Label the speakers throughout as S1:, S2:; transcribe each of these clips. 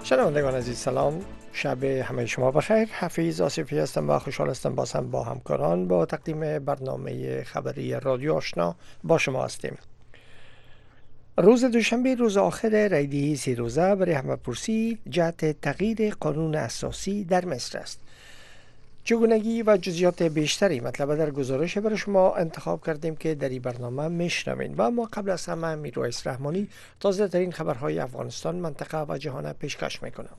S1: شنوندگان عزیز سلام، شب همه شما بخیر. حفیظ آصفی هستم و خوشحال هستم باز هم با همکاران با تقدیم برنامه خبری رادیو آشنا با شما هستیم. روز دوشنبه روز آخر ریدی 3 روزه برای همه‌پرسی جهت تغییر قانون اساسی در مصر است. چگونگی و جزئیات بیشتری مطلب در گزارش برای شما انتخاب کردیم که در این برنامه میشنوین و ما قبل از همه میرویس رحمانی تازه ترین خبرهای افغانستان، منطقه و جهان پیشکش میکنم.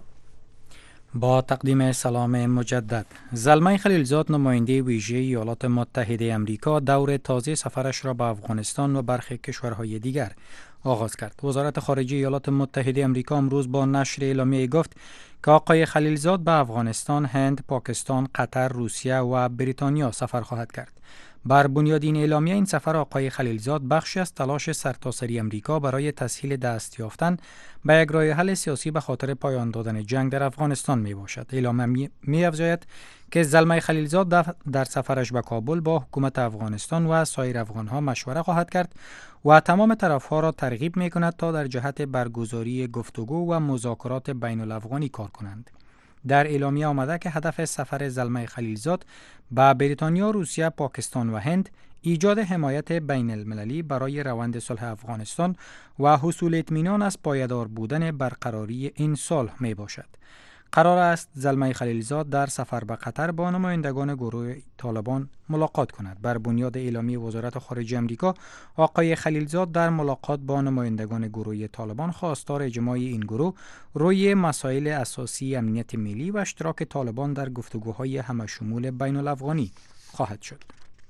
S2: با تقدیم سلام مجدد، زلمه خلیلزاد نماینده ویژه ایالات متحده امریکا دور تازه سفرش را به افغانستان و برخی کشورهای دیگر آغاز کرد. وزارت خارجه ایالات متحده امریکا امروز با نشر اعلامیه گفت که آقای خلیلزاد به افغانستان، هند، پاکستان، قطر، روسیه و بریتانیا سفر خواهد کرد. بر بنیاد این اعلامیه، این سفر آقای خلیلزاد بخشی از تلاش سرتاسری امریکا برای تسهیل دست یافتن به یک راه حل سیاسی به خاطر پایان دادن جنگ در افغانستان می باشد. اعلامیه می افزاید که زلمه خلیلزاد در سفرش به کابل با حکومت افغانستان و سایر افغانها مشوره خواهد کرد و تمام طرفها را ترغیب می کند تا در جهت برگزاری گفتگو و مذاکرات بین الافغانی کار کنند. در اعلامیه آمده که هدف سفر زلمه خلیلزاد به بریتانیا، روسیه، پاکستان و هند ایجاد حمایت بین المللی برای روند صلح افغانستان و حصول اطمینان از پایدار بودن برقراری این صلح می باشد. قرار است زلمه خلیلزاد در سفر به قطر با نمایندگان گروه طالبان ملاقات کند. بر بنیاد اعلامیه وزارت خارجه آمریکا، آقای خلیلزاد در ملاقات با نمایندگان گروه طالبان خواستار اجماع این گروه روی مسائل اساسی امنیت ملی و اشتراک طالبان در گفتگوهای همشمول بین الافغانی خواهد شد.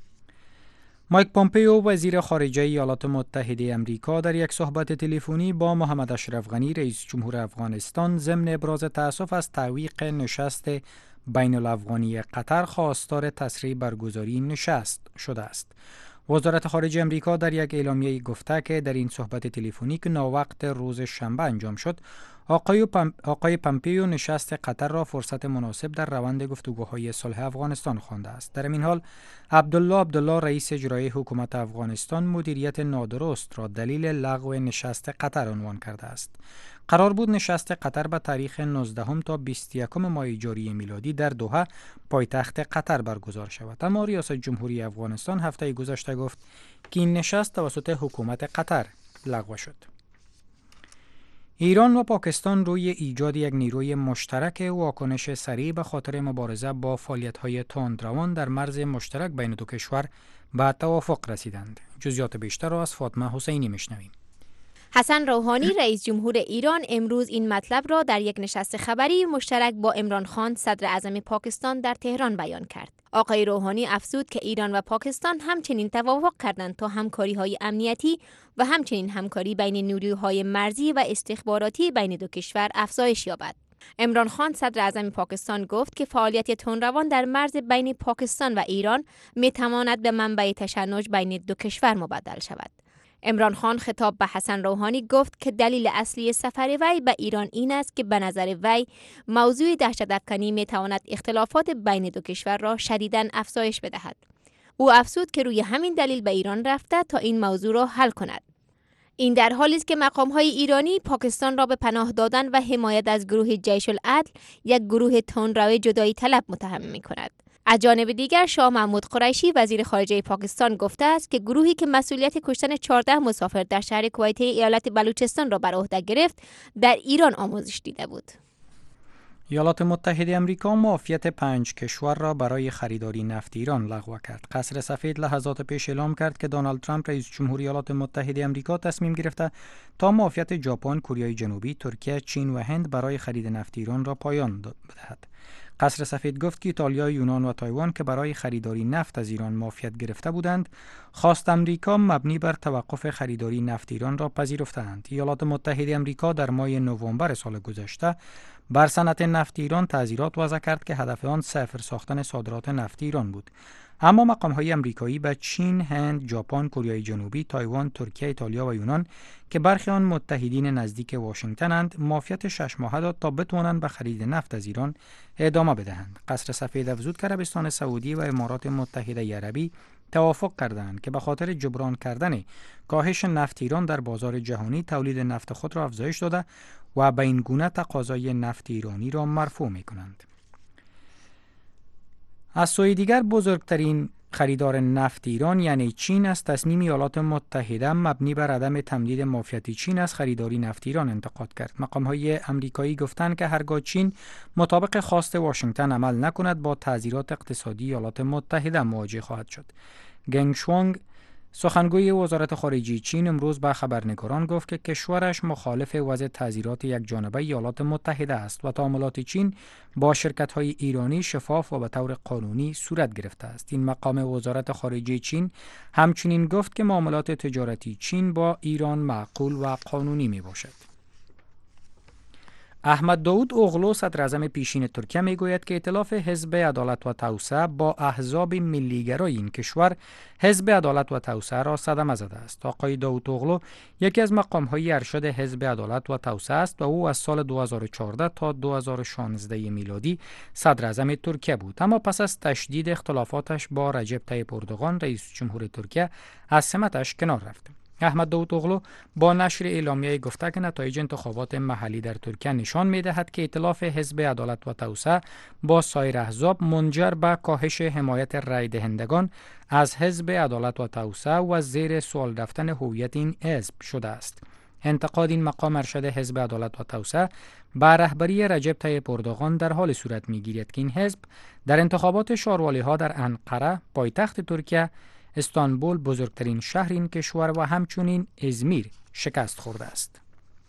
S2: مایک پومپئو وزیر خارجه ایالات متحده امریکا در یک صحبت تلفنی با محمد اشرف غنی رئیس جمهور افغانستان ضمن ابراز تأسف از تعویق نشست بین الافغانی قطر خواستار تسریع برگزاری نشست شده است. وزارت خارجه امریکا در یک اعلامیه گفته که در این صحبت تلفنی که ناوقت روز شنبه انجام شد، آقای پومپئو نشست قطر را فرصت مناسب در روند گفتگوهای صلح افغانستان خوانده است. در این حال عبدالله رئیس اجرایی حکومت افغانستان مدیریت نادرست را دلیل لغو نشست قطر عنوان کرده است. قرار بود نشست قطر به تاریخ 19 تا 21 ماه جاری میلادی در دوحه پایتخت قطر برگزار شود، اما ریاست جمهوری افغانستان هفته گذشته گفت که این نشست توسط حکومت قطر لغو شد. ایران و پاکستان روی ایجاد یک نیروی مشترک واکنش سریع به خاطر مبارزه با فعالیت‌های تندروان در مرز مشترک بین دو کشور به توافق رسیدند. جزئیات بیشتر را از فاطمه حسینی میشنویم.
S3: حسن روحانی رئیس جمهور ایران امروز این مطلب را در یک نشست خبری مشترک با عمران خان صدر اعظم پاکستان در تهران بیان کرد. آقای روحانی افزود که ایران و پاکستان همچنین توافق کردند تا همکاری‌های امنیتی و همچنین همکاری بین نیروهای مرزی و استخباراتی بین دو کشور افزایش یابد. عمران خان صدر اعظم پاکستان گفت که فعالیت تندروان در مرز بین پاکستان و ایران می‌تواند به منبع تشنج بین دو کشور مبدل شود. عمران خان خطاب به حسن روحانی گفت که دلیل اصلی سفر وی به ایران این است که به نظر وی موضوع دهشت‌افکنی می‌تواند اختلافات بین دو کشور را شدیداً افزایش بدهد. او افزود که روی همین دلیل به ایران رفته تا این موضوع را حل کند. این در حالی است که مقام‌های ایرانی پاکستان را به پناه دادن و حمایت از گروه جیش العدل، یک گروه تندرو جدایی طلب، متهم می‌کند. از جانب دیگر شاه محمود قریشی وزیر خارجه پاکستان گفته است که گروهی که مسئولیت کشتن 14 مسافر در شهر کویته ایالت بلوچستان را بر عهده گرفت در ایران آموزش دیده بود.
S2: ایالات متحده امریکا معافیت 5 کشور را برای خریداری نفت ایران لغو کرد. قصر سفید لحظات پیش اعلام کرد که دونالد ترامپ رئیس جمهور ایالات متحده امریکا تصمیم گرفته تا معافیت ژاپن، کره جنوبی، ترکیه، چین و هند برای خرید نفت ایران را پایان بدهد. قصر سفید گفت که ایتالیا، یونان و تایوان که برای خریداری نفت از ایران معافیت گرفته بودند، خواست امریکا مبنی بر توقف خریداری نفت ایران را پذیرفتند. ایالات متحده امریکا در ماه نوامبر سال گذشته بر صنعت نفت ایران تعزیرات وضع کرد که هدف آن صفر ساختن صادرات نفت ایران بود. اما مقام‌های آمریکایی به چین، هند، ژاپن، کره جنوبی، تایوان، ترکیه، ایتالیا و یونان که برخی آن متحدین نزدیک واشنگتنند، معافیت 6 ماهه داد تا بتوانند به خرید نفت از ایران ادامه بدهند. قصر سفید افزود که عربستان سعودی و امارات متحده عربی توافق کردند که به خاطر جبران کردن کاهش نفت ایران در بازار جهانی تولید نفت خود را افزایش داده و به این گونه تقاضای نفت ایرانی را مرفوع می کنند. از سوی دیگر بزرگترین خریدار نفت ایران یعنی چین از تصمیم ایالات متحده مبنی بر عدم تمدید معافیت چین از خریداری نفت ایران انتقاد کرد. مقام‌های آمریکایی گفتند که هرگاه چین مطابق خواست واشنگتن عمل نکند با تعزیرات اقتصادی ایالات متحده مواجه خواهد شد. گنگ شوانگ سخنگوی وزارت خارجه چین امروز به خبرنگاران گفت که کشورش مخالف وضع تعزیرات یکجانبه ایالات متحده است و تعاملات چین با شرکت‌های ایرانی شفاف و به طور قانونی صورت گرفته است. این مقام وزارت خارجه چین همچنین گفت که معاملات تجارتی چین با ایران معقول و قانونی میباشد. احمد داود اوغلو صدراعظم پیشین ترکیه میگوید که ائتلاف حزب عدالت و توسعه با احزاب ملیگرای این کشور حزب عدالت و توسعه را صدمه زده است. آقای داود اوغلو یکی از مقام‌های ارشد حزب عدالت و توسعه است و او از سال 2014 تا 2016 میلادی صدراعظم ترکیه بود، اما پس از تشدید اختلافاتش با رجب طیب اردوغان رئیس جمهور ترکیه از سمتش کنار رفت. احمد داود اوغلو با نشر اعلامیه گفته که نتایج انتخابات محلی در ترکیه نشان می‌دهد که ائتلاف حزب عدالت و توسعه با سایر احزاب منجر به کاهش حمایت رای دهندگان از حزب عدالت و توسعه و زیر سوال رفتن هویت این حزب شده است. انتقاد این مقام ارشد حزب عدالت و توسعه به رهبری رجب طیب اردوغان در حال صورت می‌گیرد که این حزب در انتخابات شاروالی‌ها در انقره پایتخت ترکیه، استانبول بزرگترین شهر این کشور و همچنین ازمیر شکست خورده است.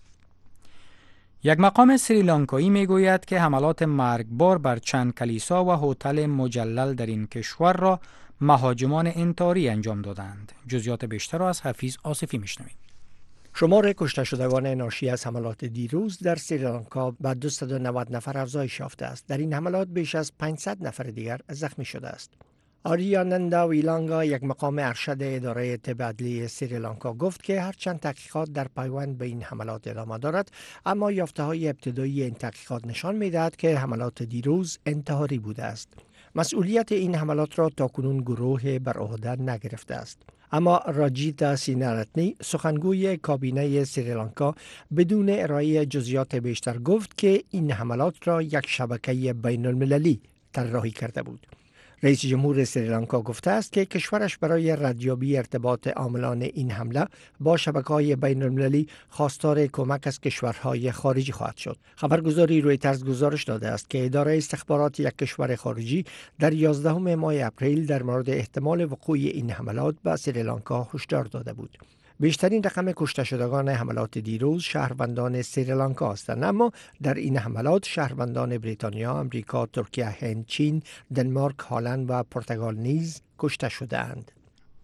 S2: یک مقام سریلانکایی میگوید که حملات مرگبار بر چند کلیسا و هتل مجلل در این کشور را مهاجمان انتحاری انجام دادند. جزئیات بیشتر را از حفیظ آصفی میشنوید.
S1: شمار کشته شدگان ناشی از حملات دیروز در سریلانکا به 290 نفر افزایش یافته است. در این حملات بیش از 500 نفر دیگر زخمی شده است. آریانندا ویلانگا یک مقام ارشد اداره طب عدلی سریلانکا گفت که هرچند تحقیقات در پیوند به این حملات ادامه دارد، اما یافته‌های ابتدایی این تحقیقات نشان می‌دهد که حملات دیروز انتحاری بوده است. مسئولیت این حملات را تاکنون گروه بر عهده نگرفته است. اما راجیتا سینارتنی سخنگوی کابینه سریلانکا بدون ارائه جزئیات بیشتر گفت که این حملات را یک شبکه بین المللی طراحی کرده بود. رئیس جمهور سریلانکا گفته است که کشورش برای ردیابی ارتباط عاملان این حمله با شبکه‌های بین المللی خواستار کمک از کشورهای خارجی خواهد شد. خبرگزاری رویترز گزارش داده است که اداره استخبارات یک کشور خارجی در 11 ماه اپریل در مورد احتمال وقوع این حملات به سریلانکا هشدار داده بود. بیشترین رقم کشته شدگان حملات دیروز شهروندان سریلانکا هستند، اما در این حملات شهروندان بریتانیا، آمریکا، ترکیه، هند، چین، دنمارک، هلند و پرتغال نیز کشته شده‌اند.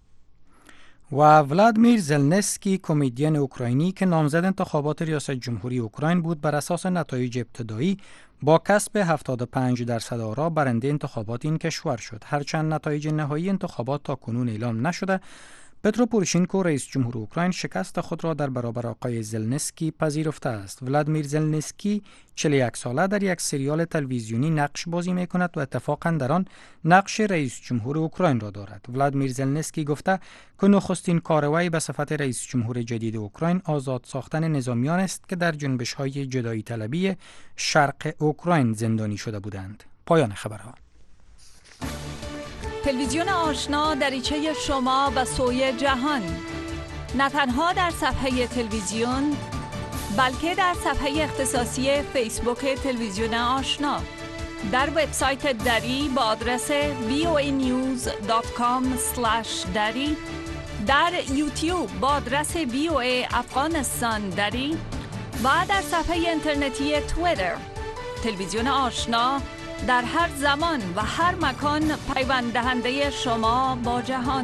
S2: و ولادیمیر زلنسکی کمدین اوکراینی که نامزد انتخابات ریاست جمهوری اوکراین بود، بر اساس نتایج ابتدایی با کسب 75% آرا برنده انتخابات این کشور شد. هرچند نتایج نهایی انتخابات تا کنون اعلام نشده، پترو پوروشنکو رئیس جمهور اوکراین شکست خود را در برابر آقای زلنسکی پذیرفته است. ولادیمیر زلنسکی 41 ساله در یک سریال تلویزیونی نقش بازی می‌کند و اتفاقاً در آن نقش رئیس جمهور اوکراین را دارد. ولادیمیر زلنسکی گفته که نخستین کارروایی به صفت رئیس جمهور جدید اوکراین آزاد ساختن نظامیان است که در جنبش‌های جدایی طلبی شرق اوکراین زندانی شده بودند. پایان خبرها.
S4: تلویزیون آشنا دریچه شما به سوی جهان، نه تنها در صفحه تلویزیون بلکه در صفحه اختصاصی فیسبوک تلویزیون آشنا، در وبسایت دری با آدرس voanews.com/dari، در یوتیوب با آدرس VOA افغانستان دری و در صفحه اینترنتی توییتر. تلویزیون آشنا در هر زمان و هر مکان پیوند دهنده شما با جهان.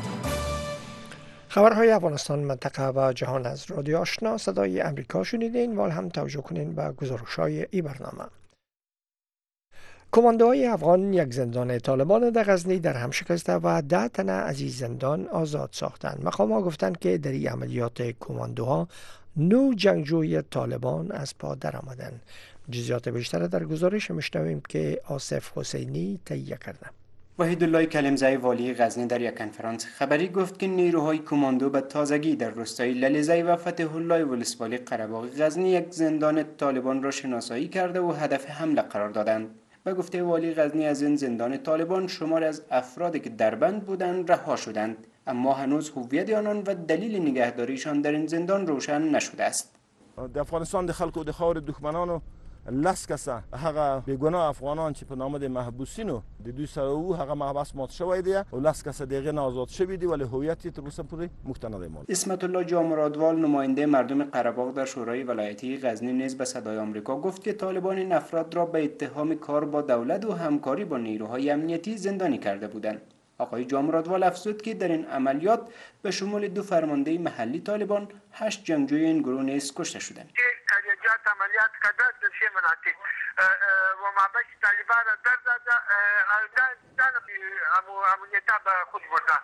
S1: خبرهای افغانستان، منطقه و جهان از رادیو آشنا صدای امریکا شنیدین. وال هم توجه کنین به گزارش‌های این برنامه. کماندوهای افغان یک زندان طالبان در غزنی در هم شکسته و 10 تن از این زندان آزاد ساختند. مقام‌ها گفتند که در این عملیات کماندوها 9 جنگجوی طالبان از پا در آمدند. جزئیات بیشتر در گزارش میشنویم که آصف حسینی تهیه کرده.
S5: وحیدالله کلمزی والی غزنی در یک کنفرانس خبری گفت که نیروهای کماندو به تازگی در روستای للیزی و فتح الله ولسوالی قره‌باغ غزنی یک زندان طالبان را شناسایی کرده و هدف حمله قرار دادند. به گفته والی غزنی از این زندان طالبان شمار از افرادی که در بند بودند رها شدند، اما هنوز هویت آنان و دلیل نگهداریشان در این زندان روشن نشده است.
S6: د افغانستان د خلکو د خاور دښمنانو لس کسه هغه بیگناه افغانان چې په نامه د محبوسینو د دوی سره وو هغه محبس مات شوی دی او لس کسه دغه آزاد شوی دی ولی هویت تر اوسه پورې مختنه دی.
S5: اسمت الله جامرادوال نماینده مردم قره‌باغ در شورای ولایتی غزنی نیز به صدای آمریکا گفت که طالبان این افراد را به اتهام کار با دولت و همکاری با نیروهای امنیتی زندانی کرده بودند. آقای جامرادوال افزود که در این عملیات به شمول 2 فرمانده محلی طالبان 8 جنگجوی این گروه نیز کشته شدند.
S7: عملیات کردن در چه مناطق و مابش طالبان در دادن امنیتا به خود برده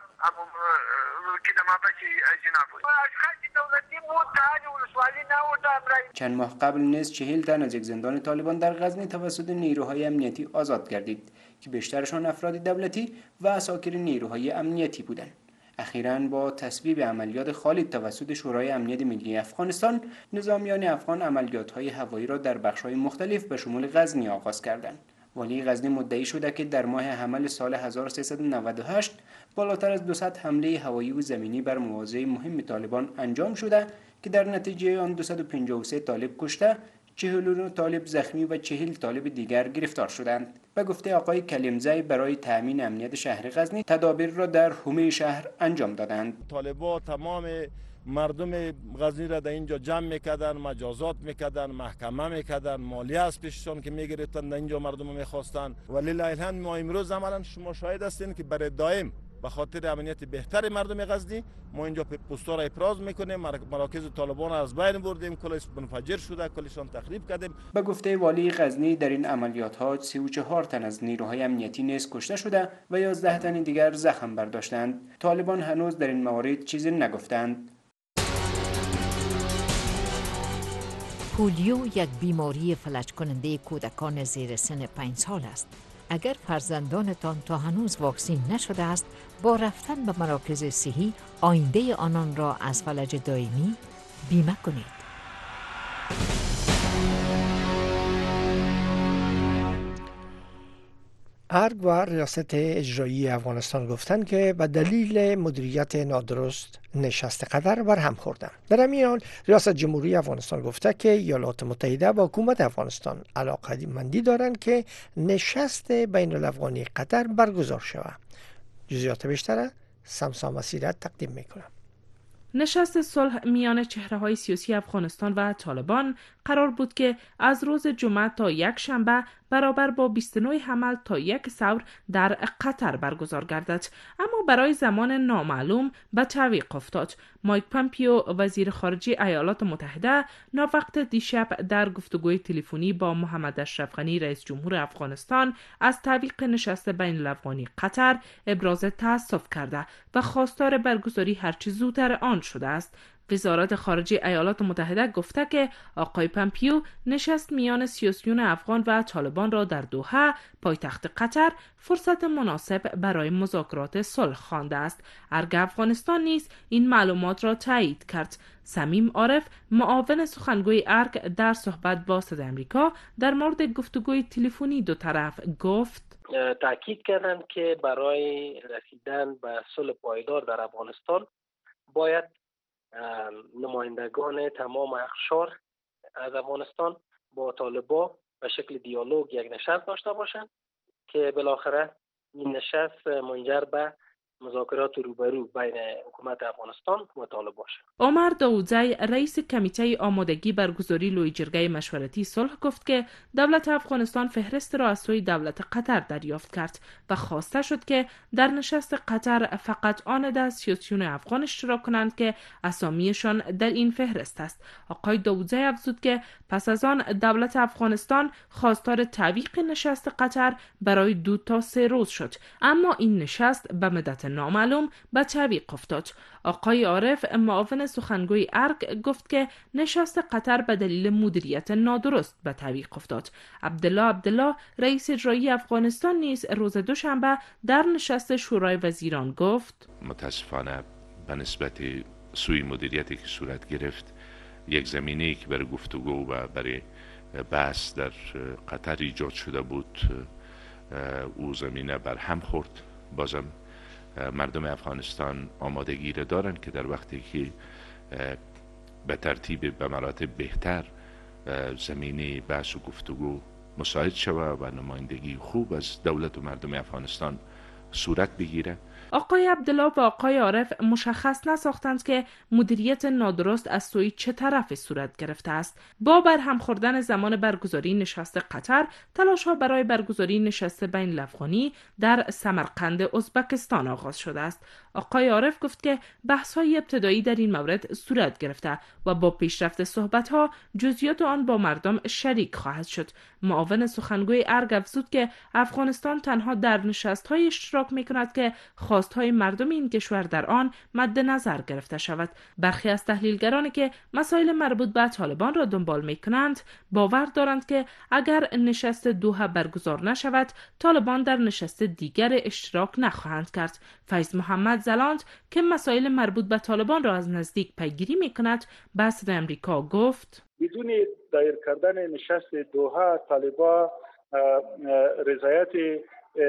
S7: که در مابش جناب اشخاص دولتی بود تعالی ولسوالی نبود.
S5: چند ماه قبل نیز 40 تن از یک زندان طالبان در غزنی توسط نیروهای امنیتی آزاد گردید که بیشترشان افراد دولتی و عساکر نیروهای امنیتی بودند. اخیراً با تصویب عملیات خالد توسط شورای امنیت ملی افغانستان، نظامیان افغان عملیات‌های هوایی را در بخش‌های مختلف به شمول غزنی آغاز کردند. والی غزنی مدعی شده که در ماه حمل سال 1398 بالاتر از 200 حمله هوایی و زمینی بر مواضع مهم طالبان انجام شده که در نتیجه آن 253 طالب کشته، 49 طالب زخمی و 40 طالب دیگر گرفتار شدند. به گفته آقای کلمزی برای تأمین امنیت شهر غزنی تدابیر را در حومه شهر انجام دادند.
S6: طالبان تمام مردم غزنی را در اینجا جمع میکردن، مجازات میکردن، محکمه میکردن، مالیه از پیششان که میگرفتن در اینجا مردم میخواستن. ولی الحمد ما امروز عملا شما شاهد هستین که برای دائم به خاطر امنیت بهتر مردم غزنی ما اینجا پست‌ها را افراز میکنیم، مراکز طالبان از بین بردیم، کلش منفجر شده، کلشان تخریب کردیم.
S5: به گفته والی غزنی در این عملیات ها 34 تن از نیروهای امنیتی نیز کشته شده و 11 تن دیگر زخم برداشتند. طالبان هنوز در این موارد چیزی نگفتند.
S8: پولیو یک بیماری فلج کننده کودکان زیر سن 5 سال است. اگر فرزندانتان تا هنوز واکسین نشده است، با رفتن به مراکز صحی آینده آنان را از فلج دائمی بیمه کنید.
S1: ارگ و ریاست اجرایی افغانستان گفتند که به دلیل مدیریت نادرست نشست قطر برهم خوردند. در همین حال ریاست جمهوری افغانستان گفته که ایالات متحده و حکومت افغانستان علاقه‌مندی دارند که نشست بین الافغانی قطر برگزار شود. جزئیات بیشتر سمسام مسیرت تقدیم میکنم.
S9: نشست صلح میان چهره‌های سیاسی افغانستان و طالبان قرار بود که از روز جمعه تا یک شنبه برابر با 29 حمل تا 1 ثور در قطر برگزار گردد، اما برای زمان نامعلوم به تعویق افتاد. مایک پامپیو وزیر خارجه ایالات متحده ناوقت دیشب در گفتگوی تلفنی با محمد اشرف غنی رئیس جمهور افغانستان از تعویق نشست بین الافغانی قطر ابراز تأسف کرده و خواستار برگزاری هرچه زودتر آن شده است. وزارت خارجه ایالات متحده گفته که آقای پامپیو نشست میان سیاسیون افغان و طالبان را در دوحه پایتخت قطر فرصت مناسب برای مذاکرات صلح خوانده است. ارگ افغانستان نیز این معلومات را تایید کرد. صمیم عارف معاون سخنگوی ارگ در صحبت با صدای آمریکا در مورد گفتگوی تلفنی دو طرف گفت
S10: تاکید کردند که برای رسیدن به صلح پایدار در افغانستان باید نمایندگان تمام اقشار از افغانستان با طالبان به شکل دیالوگ یک نشست داشته باشند که بالاخره این نشست منجر به مذاکرات روبرو بین حکومت افغانستان و طالبان شد.
S9: عمر داودزی رئیس کمیته آمادگی برگزاری لوی جرگه مشورتی صلح گفت که دولت افغانستان فهرست را از سوی دولت قطر دریافت کرد و خواسته شد که در نشست قطر فقط آن 10 سیاسیون افغان اشتراک کنند که اسامیشان در این فهرست است. آقای داودزی افزود که پس از آن دولت افغانستان خواستار تعویق نشست قطر برای 2 تا 3 روز شد، اما این نشست به مدت نامعلوم به تعویق افتاد. آقای عارف معاون سخنگوی ارگ گفت که نشست قطر به دلیل مدیریت نادرست به تعویق افتاد. عبدالله رئیس اجرایی افغانستان نیز روز دوشنبه در نشست شورای وزیران گفت
S11: متاسفانه به نسبت سوء مدیریتی که صورت گرفت یک زمینه‌ای که برای گفتگو و برای بحث در قطر ایجاد شده بود او زمینه بر هم خورد. بازم مردم افغانستان آمادگی را دارند که در وقتی که به ترتیب به مراتب بهتر زمینه بحث و گفتگو مساعد شود و نمایندگی خوب از دولت و مردم افغانستان صورت بگیره.
S9: آقای عبدالله و آقای عارف مشخص نساختند که مدیریت نادرست از سوی چه طرفی صورت گرفته است. با برهم خوردن زمان برگزاری نشست قطر، تلاش‌ها برای برگزاری نشست بین الافغانی در سمرقند ازبکستان آغاز شده است. آقای عارف گفت که بحث‌های ابتدایی در این مورد صورت گرفته و با پیشرفت صحبت‌ها جزئیات آن با مردم شریک خواهد شد. معاون سخنگوی ارگ افزود که افغانستان تنها در نشست‌های اشتراک می‌کند که خواست‌های مردم این کشور در آن مد نظر گرفته شود. برخی از تحلیلگرانی که مسائل مربوط به طالبان را دنبال می‌کنند باور دارند که اگر نشست دوحه برگزار نشود، طالبان در نشست دیگر اشتراک نخواهند کرد. فیض محمد زلاند که مسائل مربوط به طالبان را از نزدیک پیگیری می‌کند، به صدای آمریکا گفت:
S12: بدون دایر کردن نشست دوحه، طالبان رضایت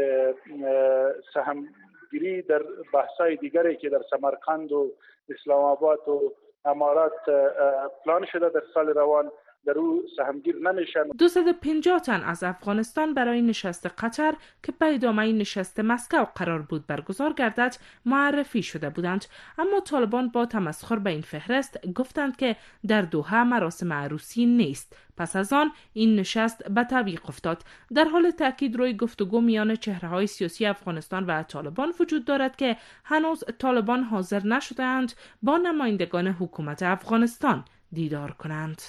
S12: سهمگیری در بحث‌های دیگری که در سمرقند و اسلام آباد و امارات پلان شده در سال روان در او سهمگیر نمیشن.
S9: 250 تن از افغانستان برای نشست قطر که به ادامه نشست مسکو قرار بود برگزار گردد معرفی شده بودند، اما طالبان با تمسخر به این فهرست گفتند که در دوحه مراسم عروسی نیست. پس از آن این نشست به تعویق افتاد. در حال تاکید روی گفتگو میان چهره‌های سیاسی افغانستان و طالبان وجود دارد که هنوز طالبان حاضر نشده‌اند با نمایندگان حکومت افغانستان دیدار کنند.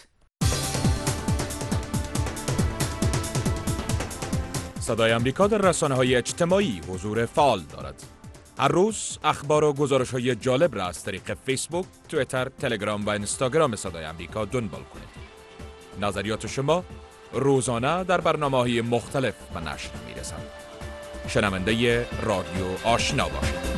S13: صدای آمریکا در رسانه‌های اجتماعی حضور فعال دارد. هر روز اخبار و گزارش‌های جالب را از طریق فیسبوک، توییتر، تلگرام و اینستاگرام صدای آمریکا دنبال کنید. نظریات شما روزانه در برنامه‌های مختلف به نشر می‌رسند. شنونده رادیو آشنا باشید.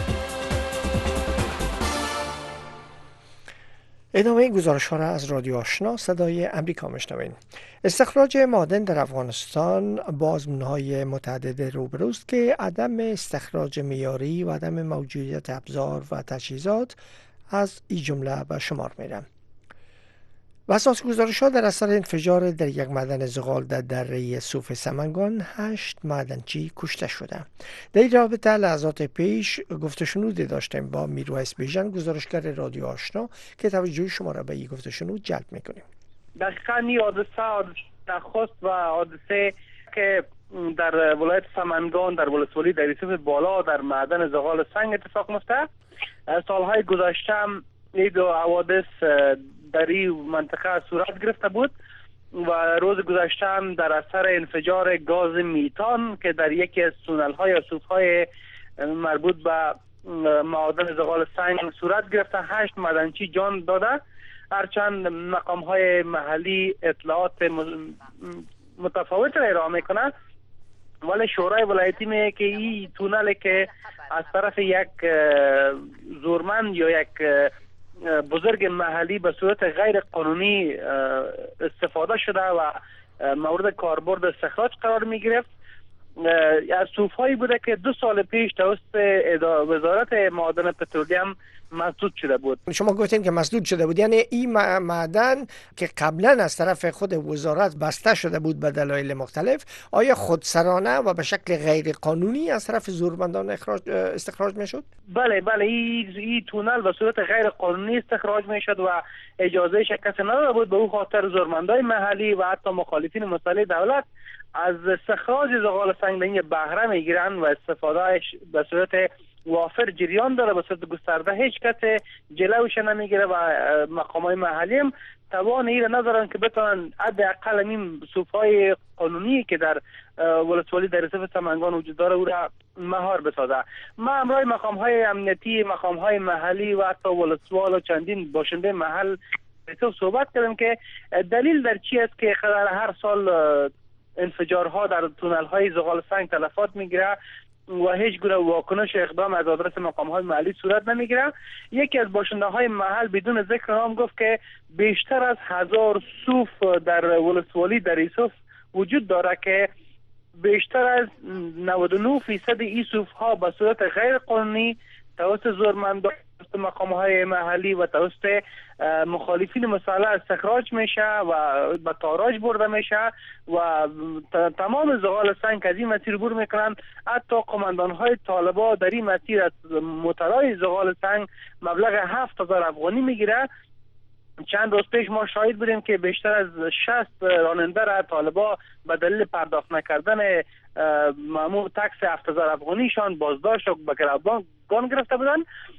S1: ادامه این گزارش ها را از رادیو آشنا صدای امریکا میشنوین. استخراج معدن در افغانستان با آزمون‌های متعدد روبروست که عدم استخراج معیاری و عدم موجودیت ابزار و تجهیزات از این جمله به شمار میرن. و اساس گزارش ها در اثر انفجار در یک معدن زغال در دره صوف سمنگان 8 معدنچی کشته شده. در این رابطه لحظات پیش گفت و شنودی داشتیم با میرویس بیژن، گزارشگر رادیو آشنا، که توجه شما را به این گفت و شنود جلب میکنیم.
S10: دقیقاً این حادثه نخست و حادثه که در ولایت سمنگان در ولسوالی دره صوف بالا در معدن زغال سنگ اتفاق میفته. سالهای گذشته هم این دو حوادث در این منطقه صورت گرفته بود و روز گذشته هم در اثر انفجار گاز میتان که در یکی از تونل‌های یا صوف‌های مربوط به معادن زغال سنگ صورت گرفته 8 معدنچی جان داده. هرچند مقام‌های محلی اطلاعات متفاوت را ارائه میکنند، ولی شورای ولایتی میگه که این تونل که از طرف یک زورمند یا یک بزرگ محلی به صورت غیر قانونی استفاده شده و مورد کاربرد استخراج قرار می گرفت. از صوف‌هایی بوده که 2 سال پیش توسط وزارت معادن پترولیم مسدود شده بود.
S1: شما گفتین که مسدود شده بود، یعنی این معدن که قبلا از طرف خود وزارت بسته شده بود به دلایل مختلف، آیا خودسرانه و به شکل غیر قانونی از طرف زورمندان استخراج میشد؟
S10: بله این تونل به صورت غیر قانونی استخراج میشد و اجازه کسی نداده بود. به او خاطر زورمندای محلی و حتی مخالفین مسئله دولت از استخراج زغال سنگ بهره میگیرن و استفادهش به صورت وافر جریان داره، به صورت گسترده هیچ کس جلوش نمیگیره و مقامات محلی هم توان این ندارن که بتونن حداقل این صوفای قانونی که در ولسوالی در یوسف سمنگان وجود داره او را مهار بسازه. ما امروز مقام‌های امنیتی، مقام‌های محلی و حتی ولسوال و چندین باشنده محل صحبت کردیم که دلیل در چی است که هر سال انفجارها در تونل‌های زغال سنگ تلفات میگیره و هیچ گونه واکنش اقدام از آدرس مقام‌های محلی صورت نمیگیره. یکی از باشنده‌های محل بدون ذکر نام گفت که بیشتر از 1000 صوف در ولسوالی در یوسف وجود داره که بیشتر از 99% این صوف‌ها به صورت غیر قانونی توسط زورمندان، توسط مقام‌های محلی و توسط مخالفین مسلح استخراج میشه و به تاراج برده میشه و تمام زغال سنگ از این مسیر عبور میکنن. حتی قماندان‌های طالبان در این مسیر از مترای زغال سنگ مبلغ 7000 افغانی میگیره. چند روز پیش ما شاهد بودیم که بیشتر از 60 راننده را طالبان به دلیل پرداخت نکردن مامور تکس 7000 افغانیشان بازداشت و به گروگان گرفته بودن.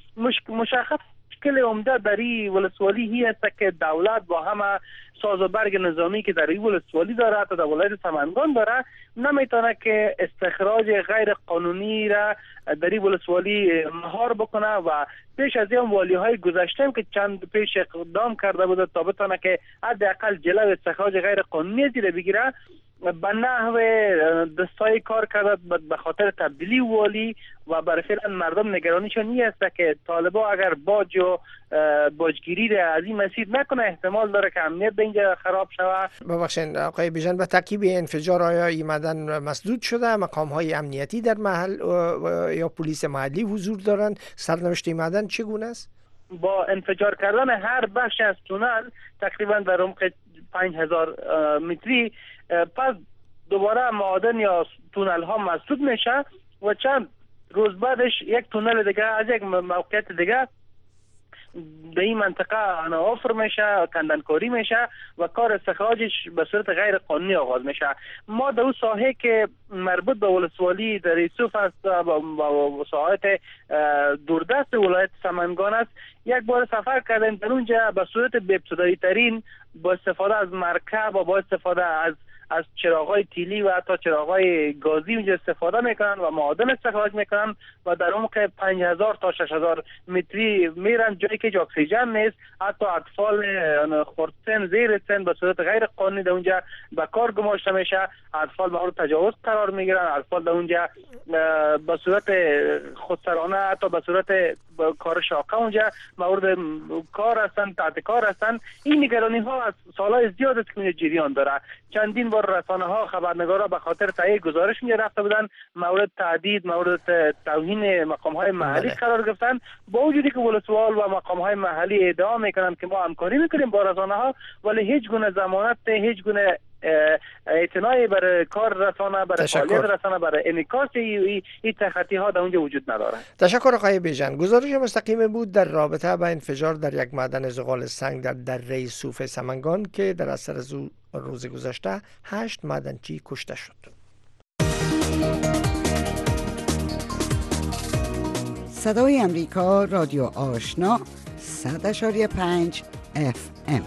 S10: مشخص مشکل عمده در این ولسوالی هی است که دولت با همه ساز و برگ نظامی که در این ولسوالی داره تا در ولایت سمنگان داره نمیتونه که استخراج غیر قانونی را در این ولسوالی مهار بکنه و پیش از این والی های گذشته که چند پیش اقدام کرده بود تا بتونه که حداقل جلوی استخراج غیر قانونی زیر بگیره. به نحو دستای کار کرده به خاطر تبدیلی والی و برای فعلا مردم نگرانیشون این است که طالبان اگر باج و باجگیری را از این مسیر نکنه احتمال داره که امنیت به اینجا خراب شود.
S1: ببخشید آقای بیژن، به ترتیب انفجار آیا ایمدن مسدود شده؟ مقام های امنیتی در محل یا پلیس محلی حضور دارند؟ سرنوشت ایمدن چگونه است؟
S10: با انفجار کردن هر بخش از تونل تقریبا در عمق 5000 متری پس دوباره معادن یا تونل ها مسدود میشه و چند روز بعدش یک تونل دیگه از یک موقعیت دیگه به این منطقه آفر میشه، کندنکاری میشه و کار استخراجش به صورت غیر قانونی آغاز میشه. ما در اون ساحه که مربوط به ولسوالی در یوسف است و ساحه دوردست ولایت سمنگان است یک بار سفر کردیم. در اونجا به صورت ابتدایی ترین با استفاده از مرکب و با استفاده از چراغ‌های تیلی و حتی چراغ‌های گازی اونجا استفاده میکنن و معادن استخراج میکنن و در عمق 5000 تا 6000 متری میرن جایی که اکسیژن نیست. حتی اطفال خردسن زیر سن به صورت غیر قانونی در اونجا به کار گماشته میشه. اطفال مورد تجاوز قرار میگیرن. اطفال در اونجا به صورت خودسرانه حتی به صورت کار شاقه اونجا مورد کار هستن، تحت کار هستن. این نگرانی ها از سالهای زیاد است که اونجا جریان داره. چندین بار رسانه ها خبرنگارا به خاطر تهیه گزارش می رفته بودن، مورد تهدید، مورد توهین مقام های محلی قرار گرفتن. با وجودی که ولسوال و مقام های محلی ادعا میکنن که ما همکاری میکنیم با رسانه ها، ولی هیچ گونه ضمانت، هیچ گونه اعتنایی برای کار رسانه، برای فعالیت رسانه، برای انعکاس این تخطی ها در اونجا وجود نداره.
S1: تشکر آقای بیژن. گزارش مستقیم بود در رابطه با انفجار در یک معدن زغال سنگ در دره صوف سمنگان که در اثر روز گذشته 8 معدنچی کشته شد.
S14: صدای امریکا، رادیو آشنا، 100.5 FM.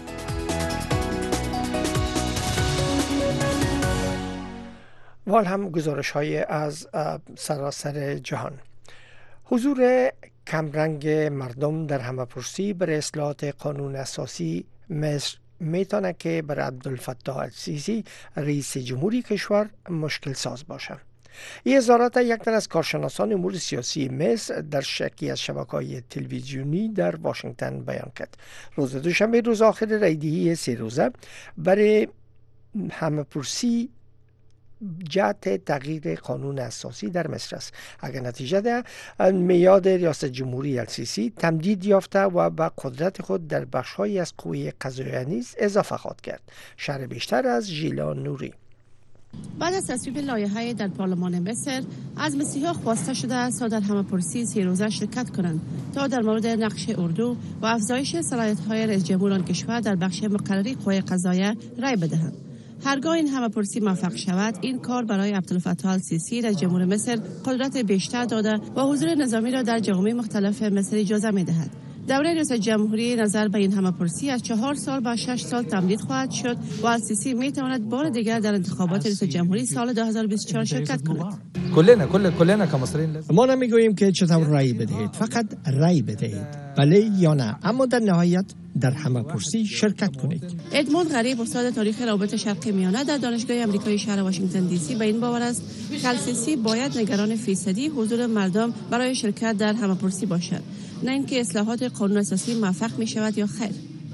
S1: وال هم گزارش های از سراسر جهان. حضور کمرنگ مردم در همه‌پرسی برای اصلاحات قانون اساسی مصر میتونه که برای عبدالفتاح السیسی رئیس جمهوری کشور مشکل ساز باشه. این اظهارات یک تن از کارشناسان امور سیاسی مصر در یکی از شبکه‌های تلویزیونی در واشنگتن بیان کرد. روز دوشنبه روز آخر رایدهی 3 روزه برای همه‌پرسی جهت تغییر قانون اساسی در مصر است. اگر نتیجه ده میاد ریاست جمهوری السیسی تمدید یافته و به قدرت خود در بخش‌هایی از قوه قضاییه نیز اضافه خواهد کرد. شرح بیشتر از ژیلان نوری.
S15: بعد از تصویب لایحه‌ای در پارلمان مصر از مسیحا خواسته شده است تا در همه‌پرسی 3 روزه شرکت کنند تا در مورد نقش اردو و افزایش صلاحیت‌های رئیس جمهور آن کشور در بخش مقرری قوه قضاییه رای بدهند. هرگاه این همه‌پرسی موفق شود، این کار برای عبدالفتاح السیسی رئیس جمهور مصر قدرت بیشتر داده و حضور نظامی را در جوامع مختلف مصر اجازه می‌دهد. دوره رئیس جمهوری نظر به این همه‌پرسی از 4 سال به 6 سال تمدید خواهد شد و السیسی می تواند بار دیگر در انتخابات رئیس جمهوری سال 2024 شرکت کند.
S16: کلنا کمصریین
S1: ما نمیگوییم که چطور رأی بدهید، فقط رأی بدهید، بله یا نه، اما در نهایت در همه‌پرسی شرکت کنید.
S15: ادموند غریب، استاد تاریخ روابط شرق میانه در دانشگاه آمریکایی شهر واشنگتن دی سی، به این باور است که السیسی باید نگران فیصدی حضور مردم برای شرکت در همه‌پرسی باشد، نه اینکه اصلاحات قانون اساسی موفق می شود یا خیر.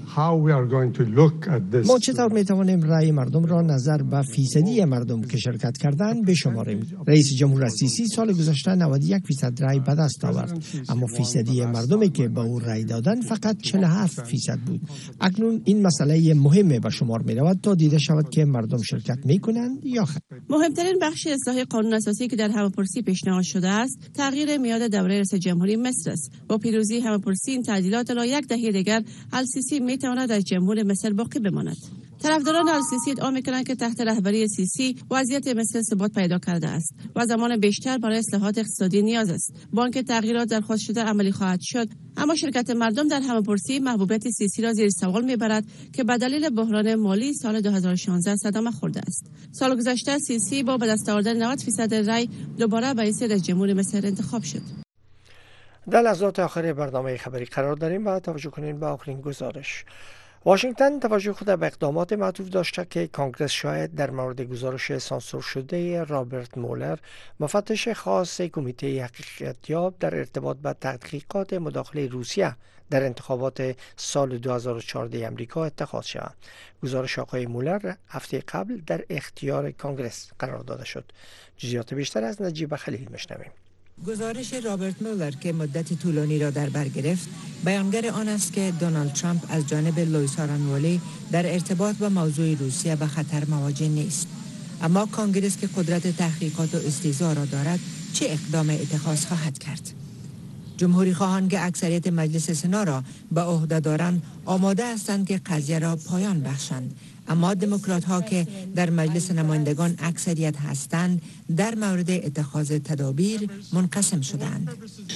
S1: ما چطور می توانیم رأی مردم را نظر به فیصدی مردم که شرکت کردن بشماریم؟ رئیس جمهور السیسی سال گذشته 91% رأی به دست آورد، اما فیصدی مردمی که به او رأی دادن فقط 47% بود. اکنون این مسئله مهمه به شمار می رود تا دیده شود که مردم شرکت می کنند یا خیر.
S15: مهمترین بخش اصلاح قانون اساسی که در همه‌پرسی پیشنهاد شده است تغییر میاد دوره رئیس جمهوری مصر است. با پیروزی همه‌پرسی این تعدیلات تا یک دهه دیگر السیسی می تواند از جمهور مصر باقی بماند. طرفداران السیسی ادعا می‌کنند که تحت رهبری سیسی وضعیت مصر ثبات پیدا کرده است و زمان بیشتر برای اصلاحات اقتصادی نیاز است. با آنکه تغییرات درخواست شده عملی خواهد شد، اما شرکت مردم در همه‌پرسی محبوبیت سیسی را زیر سوال می‌برد که به دلیل بحران مالی سال 2016 صدمه خورده است. سال گذشته سیسی با به دست آوردن 90% رأی دوباره به حیث رئیس جمهور مصر انتخاب شد.
S1: در لحظات آخر برنامه خبری قرار داریم و توجه کنین به آخرین گزارش. واشنگتن توجه خود به اقدامات معطوف داشته که کانگرس شاید در مورد گزارش سانسور شده رابرت مولر، مفتش خاص کمیته حقیقتیاب در ارتباط با تحقیقات مداخله روسیه در انتخابات سال 2014 امریکا اتخاذ شود. گزارش آقای مولر هفته قبل در اختیار کانگرس قرار داده شد. جزئیات بیشتر از نجیب خلیل میشنویم.
S17: گزارش رابرت مولر که مدت طولانی را در بر گرفت، بیانگر آن است که دونالد ترامپ از جانب لوئیس آرانوالی در ارتباط با موضوع روسیه به خطر مواجه نیست. اما کانگرس که قدرت تحقیقات و استیضاح را دارد، چه اقدام اتخاذ خواهد کرد؟ جمهوری خواهان که اکثریت مجلس سنا را به عهده دارند آماده هستند که قضیه را پایان بخشند، اما دموکرات ها که در مجلس نمایندگان اکثریت هستند در مورد اتخاذ تدابیر منقسم شدند.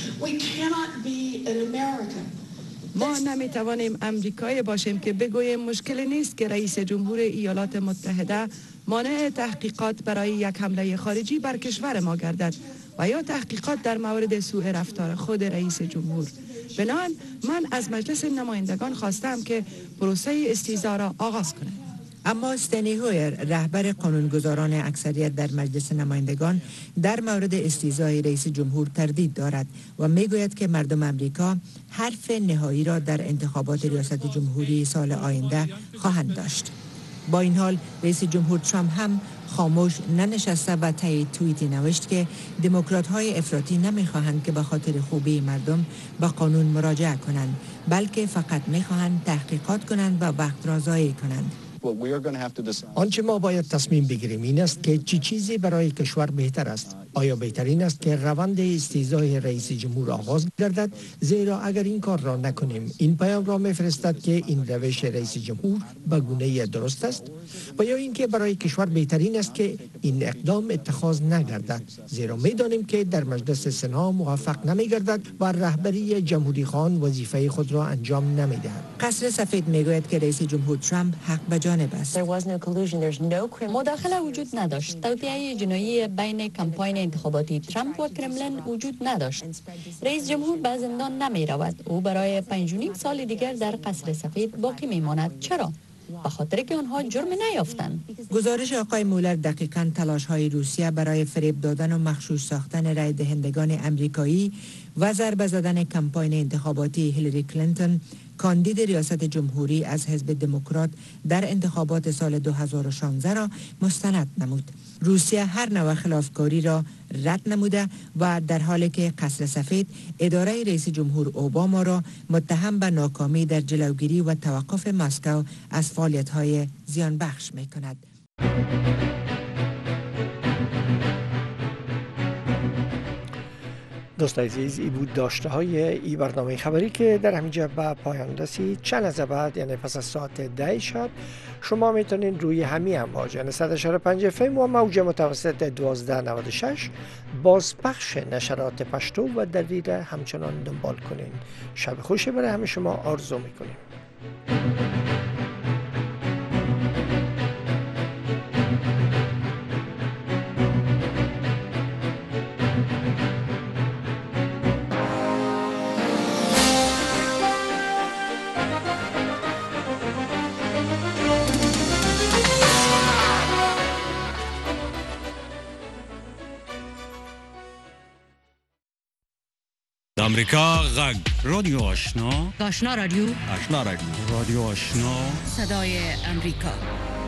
S18: ما نمیتوانیم امریکایی باشیم که بگوییم مشکلی نیست که رئیس جمهور ایالات متحده مانع تحقیقات برای یک حمله خارجی بر کشور ما گردد و یا تحقیقات در مورد سوء رفتار خود رئیس جمهور. بنابراین من از مجلس نمایندگان خواستم که پروسه استیضاح را آغاز کند.
S17: اما استنی هویر، رهبر قانونگذاران اکثریت در مجلس نمایندگان، در مورد استیضاح رئیس جمهور تردید دارد و میگوید که مردم امریکا حرف نهایی را در انتخابات ریاست جمهوری سال آینده خواهند داشت. با این حال رئیس جمهور ترامپ هم خاموش ننشسته و طی توییتی نوشت که دموکرات‌های افراطی نمی‌خواهند که به خاطر خوبی مردم به قانون مراجعه کنند، بلکه فقط می‌خواهند تحقیقات کنند و وقت را ضایع کنند.
S1: آنچه ما باید تصمیم بگیریم این است که چه چیزی برای کشور بهتر است. آیا بهترین است که روند استیضاح رئیس جمهور آغاز گردد؟ زیرا اگر این کار را نکنیم، این پیام را می‌فرستد که این روش رئیس جمهور به گونه درست است، و یا اینکه برای کشور بهترین است که این اقدام اتخاذ نگردد، زیرا می‌دانیم که در مجلس سنا موفق نمی‌گردد و رهبری جمهوری خواهان وظیفه خود را انجام نمی‌دهد.
S17: قصر سفید میگوید که رئیس جمهور ترامپ حق به جانب است.
S19: مداخله وجود نداشت. توطئه جنایی بین کمپاین انتخاباتی ترامپ و کرملین وجود نداشت. رئیس جمهور به زندان نمی رود. او برای 5.5 سال دیگر در قصر سفید باقی می ماند. چرا؟ به خاطر که آنها جرم نیافتند.
S17: گزارش آقای مولر دقیقاً تلاش‌های روسیه برای فریب دادن و مغشوش ساختن رای دهندگان امریکایی و ضربه زدن کمپاین انتخاباتی هیلاری کلینتون، کاندید ریاست جمهوری از حزب دموکرات در انتخابات سال 2016 را مستند نمود. روسیه هر نوع خلافکاری را رد نموده و در حالی که قصر سفید اداره رئیس جمهور اوباما را متهم به ناکامی در جلوگیری و توقف مسکو از فعالیت‌های زیان بخش می‌کند.
S1: دوستای عزیز، ای بود داشته های ای برنامه خبری که در همینجا به پایان رسید. چند از بعد یعنی پس از ساعت 10 شب شما میتونین روی همین امواج یعنی 100.5 FM و موج متوسط 1296 بازپخش نشرات پشتو و دری را همچنان دنبال کنین. شب خوشی برای همه شما آرزو میکنیم.
S20: امریکا غږ رادیو آشنا
S21: رادیو
S20: رادیو آشنا
S21: صدای امریکا